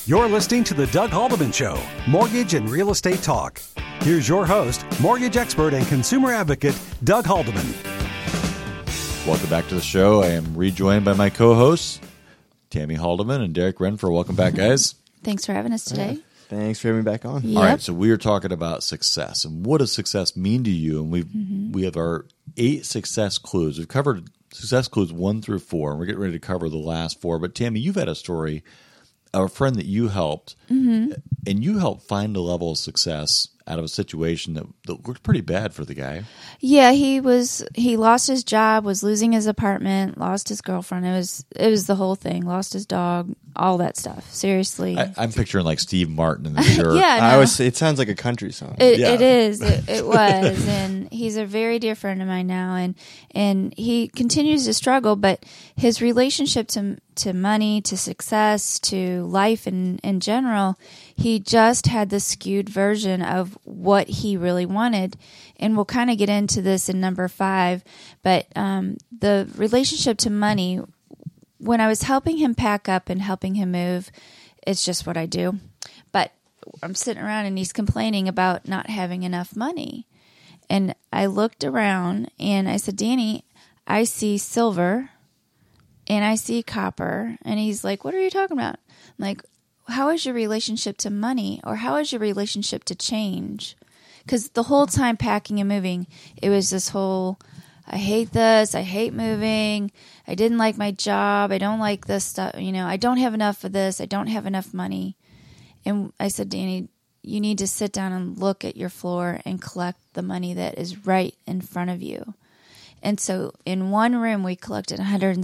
You're listening to The Doug Haldeman Show, Mortgage and Real Estate Talk. Here's your host, mortgage expert and consumer advocate, Doug Haldeman. Welcome back to the show. I am rejoined by my co-hosts, Tammy Haldeman and Derek Renfro. Welcome back, guys. Thanks for having us today. Thanks for having me back on. Yep. All right, so we are talking about success and what does success mean to you? And we have our 8 success clues. We've covered success clues 1 through 4, and we're getting ready to cover the last 4. But Tammy, you've had a story of a friend that you helped, and you helped find a level of success out of a situation that looked pretty bad for the guy. Yeah, he lost his job, was losing his apartment, lost his girlfriend. It was the whole thing. Lost his dog, all that stuff. Seriously. I'm picturing like Steve Martin in the shirt. Yeah, no. It sounds like a country song. It is. It was. And he's a very dear friend of mine now. And he continues to struggle, but his relationship to money, to success, to life in general, he just had this skewed version of what he really wanted. And we'll kind of get into this in number 5. But the relationship to money, when I was helping him pack up and helping him move, it's just what I do. But I'm sitting around and he's complaining about not having enough money. And I looked around and I said, Danny, I see silver and I see copper. And he's like, what are you talking about? I'm like, how is your relationship to money, or how is your relationship to change? Because the whole time packing and moving, it was this whole, I hate this, I hate moving, I didn't like my job, I don't like this stuff, I don't have enough of this, I don't have enough money. And I said, Danny, you need to sit down and look at your floor and collect the money that is right in front of you. And so in one room, we collected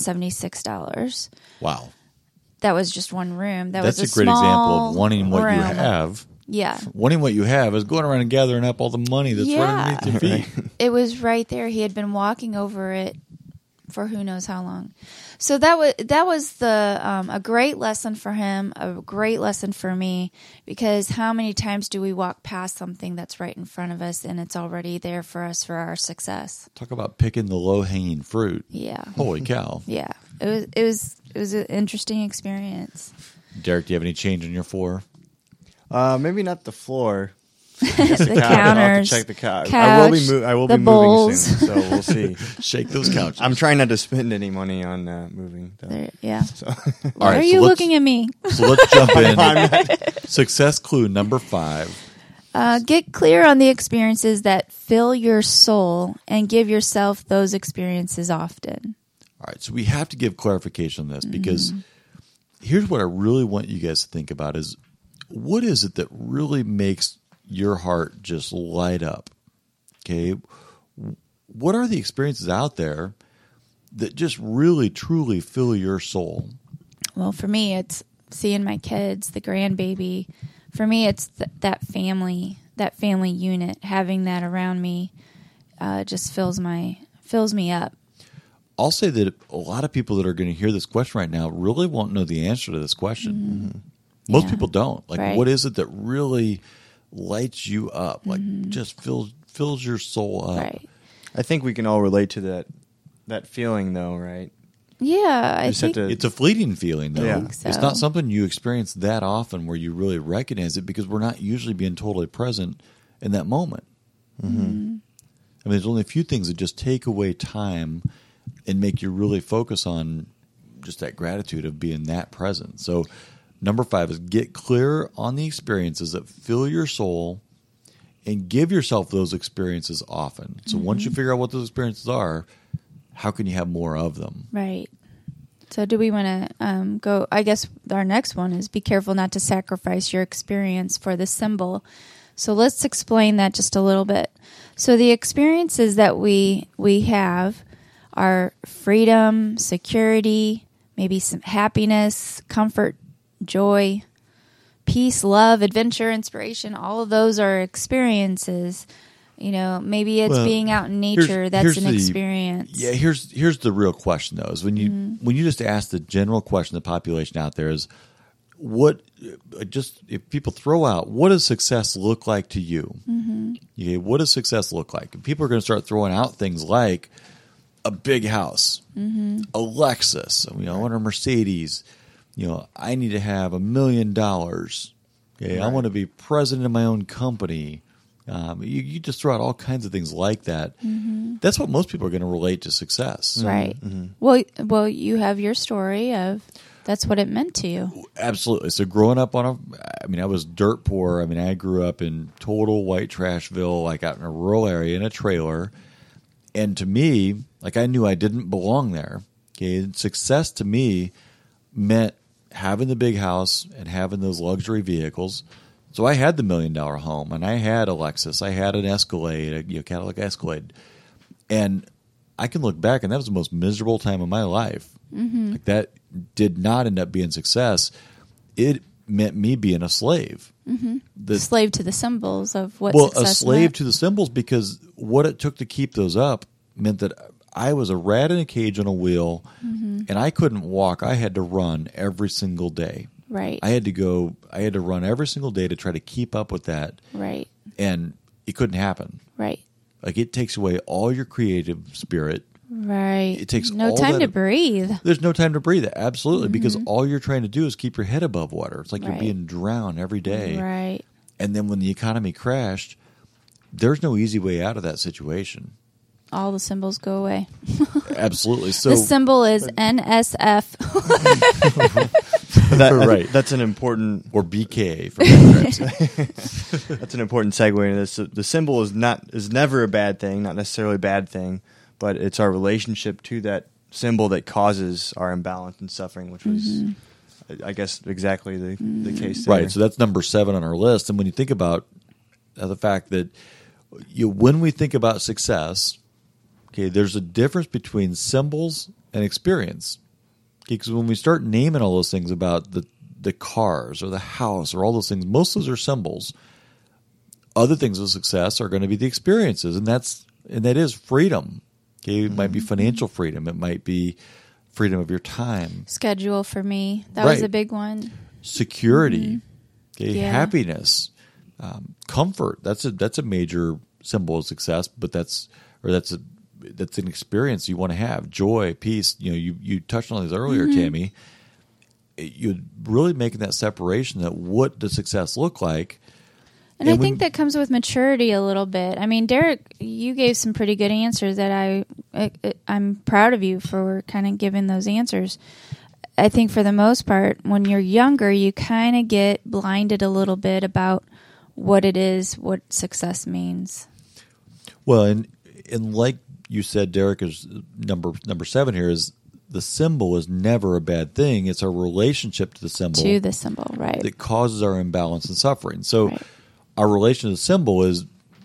$176. Wow. That was just one room. That's a great example of wanting what you have. Yeah. Wanting what you have is going around and gathering up all the money that's right underneath your feet. It was right there. He had been walking over it for who knows how long. So that was a great lesson for him, a great lesson for me, because how many times do we walk past something that's right in front of us and it's already there for us for our success? Talk about picking the low-hanging fruit. Yeah. Holy cow. Yeah. It was an interesting experience. Derek, do you have any change in your floor? Maybe not the floor. The counters. I'll have to check the couch. I will be moving bowls. soon, so we'll see. Shake those couches. I'm trying not to spend any money on moving. Yeah. So. Why are you looking at me? So let's jump in. Success clue number 5. Get clear on the experiences that fill your soul and give yourself those experiences often. All right, so we have to give clarification on this because here's what I really want you guys to think about is what is it that really makes your heart just light up? Okay, what are the experiences out there that just really, truly fill your soul? Well, for me, it's seeing my kids, the grandbaby. For me, it's that family unit. Having that around me just fills me up. I'll say that a lot of people that are going to hear this question right now really won't know the answer to this question. Most people don't. Like, what is it that really lights you up? Like, just fills your soul up. Right. I think we can all relate to that feeling, though, right? Yeah, I think It's a fleeting feeling, though. Yeah. I think so. It's not something you experience that often where you really recognize it because we're not usually being totally present in that moment. I mean, there's only a few things that just take away time and make you really focus on just that gratitude of being that present. So number 5 is get clear on the experiences that fill your soul and give yourself those experiences often. So once you figure out what those experiences are, how can you have more of them? Right. So do we want to go, I guess our next one is be careful not to sacrifice your experience for the symbol. So let's explain that just a little bit. So the experiences that we have are freedom, security, maybe some happiness, comfort, joy, peace, love, adventure, inspiration. All of those are experiences. Maybe it's being out in nature. That's an experience. Yeah, here's the real question though: is when you just ask the general question, the population out there is, if people throw out, what does success look like to you? Okay, what does success look like? And people are going to start throwing out things like a big house, a Lexus, I want a Mercedes, I need to have $1 million. Okay, I want to be president of my own company. You just throw out all kinds of things like that. Mm-hmm. That's what most people are going to relate to success. Right. Mm-hmm. Well, you have your story of that's what it meant to you. Absolutely. So growing up I was dirt poor. I grew up in total white trashville, like out in a rural area in a trailer. And to me, like I knew I didn't belong there. Okay, and success to me meant having the big house and having those luxury vehicles. So I had the $1 million home, and I had a Lexus, I had an Escalade, a Cadillac Escalade, and I can look back, and that was the most miserable time of my life. Mm-hmm. Like that did not end up being success. It meant me being a slave. Mm-hmm. Slave to the symbols of what success success a slave meant. To the symbols, because what it took to keep those up meant that I was a rat in a cage on a wheel, mm-hmm. and I couldn't walk. I had to run every single day. Right. I had to run every single day to try to keep up with that. Right. And it couldn't happen. Right. Like it takes away all your creative spirit. Right. It takes no all time that, to breathe. There's no time to breathe. Absolutely. Mm-hmm. Because all you're trying to do is keep your head above water. It's like Right. you're being drowned every day. Right. And then when the economy crashed, there's no easy way out of that situation. All the symbols go away. Absolutely. So the symbol is NSF. Right. That's an important, or BK for Democrats. that's an important segue into this. The symbol is never a bad thing, not necessarily a bad thing, but it's our relationship to that symbol that causes our imbalance and suffering, which was, I guess, exactly the case there. Right. So that's number 7 on our list. And when you think about the fact that when we think about success, okay, there's a difference between symbols and experience. Because when we start naming all those things about the cars or the house or all those things, most of those are symbols. Other things of success are going to be the experiences, and that is freedom. Okay, it might be financial freedom. It might be freedom of your time. Schedule for me. That was a big one. Security. Okay, Yeah. happiness, comfort. That's a major symbol of success, but that's an experience you want to have. Joy, peace. You touched on these earlier, Tammy. You're really making that separation. That what does success look like? And I think that comes with maturity a little bit. I mean, Derek, you gave some pretty good answers that I'm proud of you for kind of giving those answers. I think for the most part, when you're younger, you kind of get blinded a little bit about what it is, what success means. Well, and like you said, Derek, is number 7 here is the symbol is never a bad thing. It's our relationship to the symbol. To the symbol, right. That causes our imbalance and suffering. So Right. our relation to the symbol is,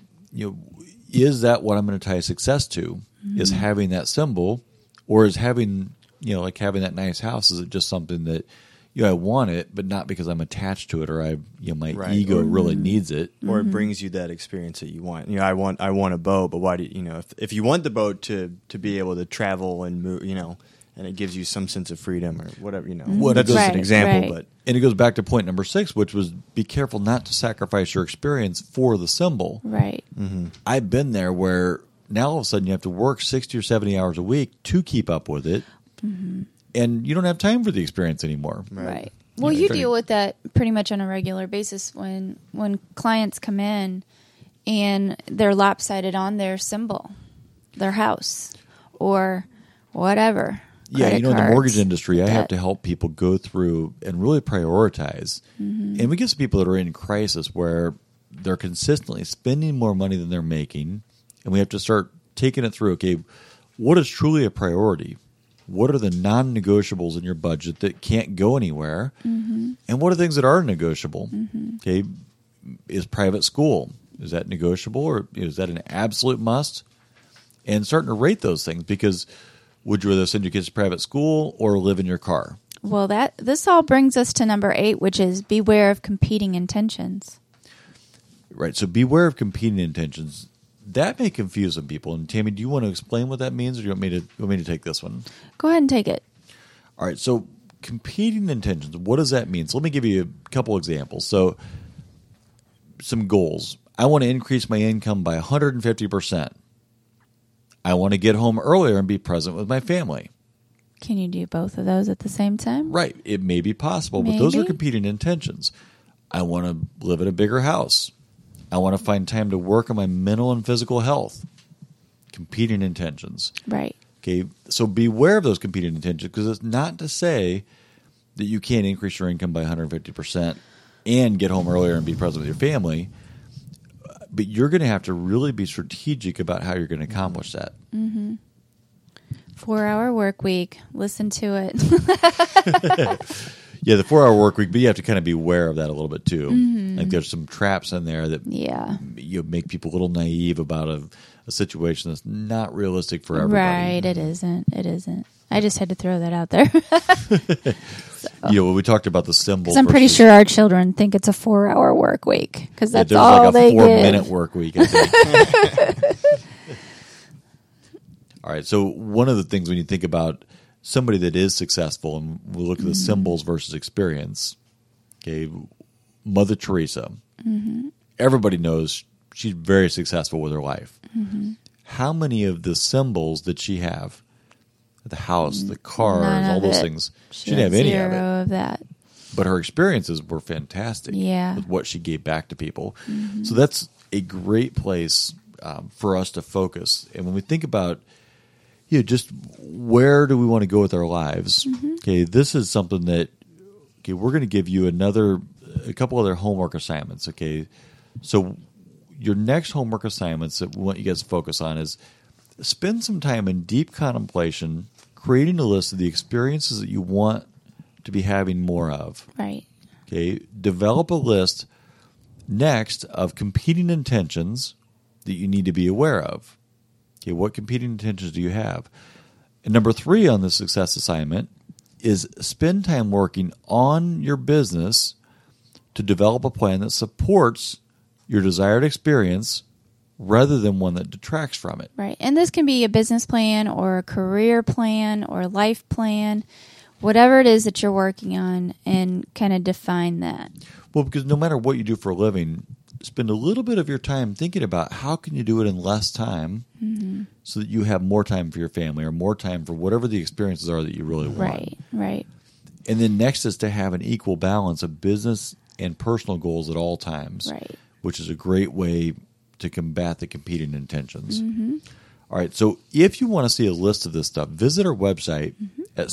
is that what I'm going to tie success to? Mm-hmm. Is having that symbol, or is having, like having that nice house, is it just something that, I want it, but not because I'm attached to it, or my Right. ego really needs it. Or it brings you that experience that you want. I want a boat, but why do if you want the boat to be able to travel and move, and it gives you some sense of freedom or whatever, that's just an example, but And it goes back to point number 6, which was be careful not to sacrifice your experience for the symbol. Right. Mm-hmm. I've been there where now all of a sudden you have to work 60 or 70 hours a week to keep up with it. Mm-hmm. And you don't have time for the experience anymore. Right. Well, you deal with that pretty much on a regular basis when clients come in and they're lopsided on their symbol, their house, or whatever. Yeah, Credit in the cards, mortgage industry, I have that- to help people go through and really prioritize. Mm-hmm. And we get some people that are in crisis where they're consistently spending more money than they're making, and we have to start taking it through, okay, what is truly a priority? What are the non-negotiables in your budget that can't go anywhere? Mm-hmm. And what are things that are negotiable? Mm-hmm. Okay, is private school, is that negotiable, or is that an absolute must? And starting to rate those things, because would you rather send your kids to private school or live in your car? Well, this all brings us to number 8, which is beware of competing intentions. Right, so beware of competing intentions. That may confuse some people. And Tammy, do you want to explain what that means, or do you want me to take this one? Go ahead and take it. All right, so competing intentions, what does that mean? So let me give you a couple examples. So some goals. I want to increase my income by 150%. I want to get home earlier and be present with my family. Can you do both of those at the same time? Right. It may be possible, but those are Maybe. competing intentions. I want to live in a bigger house. I want to find time to work on my mental and physical health. Competing intentions. Right. Okay. So beware of those competing intentions, because it's not to say that you can't increase your income by 150% and get home earlier and be present with your family. But you're going to have to really be strategic about how you're going to accomplish that. 4-hour work week. Listen to it. Yeah, the 4-hour work week, but you have to kind of be aware of that a little bit too. Like there's some traps in there that Yeah. you make people a little naive about a situation that's not realistic for everybody. Right. It isn't. It isn't. I just had to throw that out there. You know, when we talked about the symbols. Because I'm pretty sure our children think it's a 4-hour work week. Because that's there's all like a they 4-minute get. work week, I think. All right, so one of the things when you think about somebody that is successful, and we look at the symbols versus experience, okay, Mother Teresa, everybody knows she's very successful with her life. How many of the symbols did she have? The house, the cars, None all of those it. things. She had didn't have any of it. zero of that. But her experiences were fantastic Yeah. with what she gave back to people. So that's a great place for us to focus. And when we think about, you know, just where do we want to go with our lives? Okay, this is something that, okay, we're going to give you a couple other homework assignments. Okay, so your next homework assignments that we want you guys to focus on is spend some time in deep contemplation, creating a list of the experiences that you want to be having more of. Right. Okay, develop a list next of competing intentions that you need to be aware of. Okay, what competing intentions do you have? And number 3 on the success assignment is spend time working on your business to develop a plan that supports your desired experience rather than one that detracts from it. Right. And this can be a business plan or a career plan or a life plan, whatever it is that you're working on, and kind of define that. Well, because no matter what you do for a living, spend a little bit of your time thinking about how can you do it in less time so that you have more time for your family or more time for whatever the experiences are that you really want. Right. Right. And then next is to have an equal balance of business and personal goals at all times, Right. which is a great way to combat the competing intentions. All right, so if you want to see a list of this stuff, visit our website at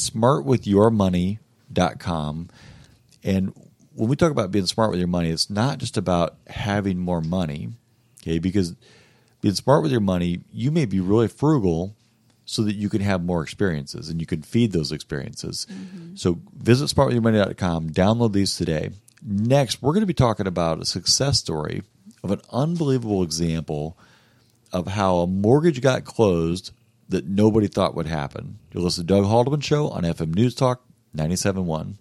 smartwithyourmoney.com. And when we talk about being smart with your money, it's not just about having more money, okay? Because being smart with your money, you may be really frugal so that you can have more experiences and you can feed those experiences. So visit smartwithyourmoney.com, download these today. Next, we're going to be talking about a success story of an unbelievable example of how a mortgage got closed that nobody thought would happen. You'll listen to Doug Haldeman Show on FM News Talk 97.1.